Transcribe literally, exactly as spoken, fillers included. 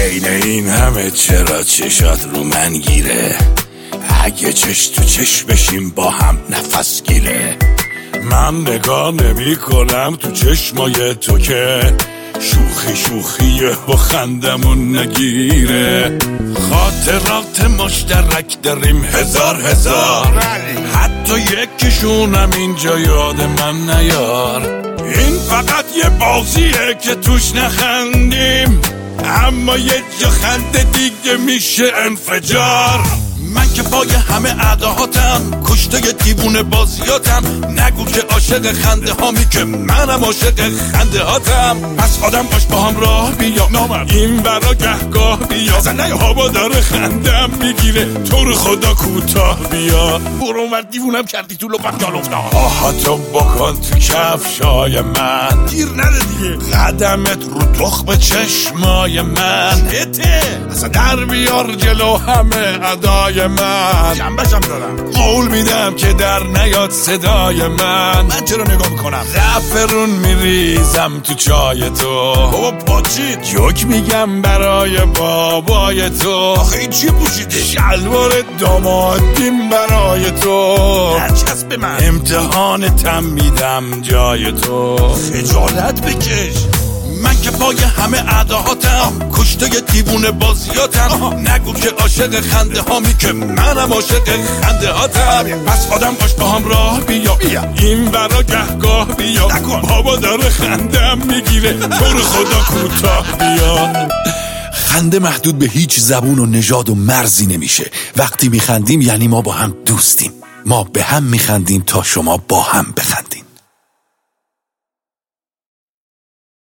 بین این همه چرا چشات رو من گیره؟ اگه چش تو چش بشیم با هم نفس گیره. من نگاه نمی کنم تو چشمای تو که شوخی شوخیه و خندمون نگیره. خاطرات مشترک داریم هزار هزار، حتی یکیشونم اینجا یاد من نیار. این فقط یه بازیه که توش نخندیم، اما یه جا خنده دیگه میشه انفجار. من که پای همه اداهاتم، کشته ی دیوونه بازیاتم. نگو که عاشق خنده هامی که منم عاشق خنده هاتم. پس آدم باش با هم راه بیا، نامرد این برا گهگاه بیا. زنه هوا داره خندم میگیره، تو رو خدا کوتاه بیا. برو مرد دیوونم کردی تو لپم جال افتاد. آهاتو بکن تو کفشای من، گیر نده دیگه قدمت رو تخم چشمای من. هته اصلا در بیار جلو همه ادای من، جنبشم دارم قول میدم که در نیاد صدای من. من چرا نگاه میکنم؟ زعفرون میریزم تو چای تو. بابا پاچید جوک میگم برای بابای تو. آخه این چی پوشیده؟ شلوار دامادیم برای تو. هرچسب به من امتحانتم میدم جای تو. خجالت بکش. من که پای همه اداهاتم، کشته ی دیوونه بازیاتم. نگو که عاشق خنده هامی که منم عاشق خنده هاتم. پس آدم باش با هم راه بیا, بیا. این برا گهگاه بیا. نکن. بابا داره خندم میگیره، تو رو خدا کوتاه بیا. خنده محدود به هیچ زبون و نژاد و مرزی نمیشه. وقتی میخندیم یعنی ما با هم دوستیم. ما به هم میخندیم تا شما با هم بخندیم.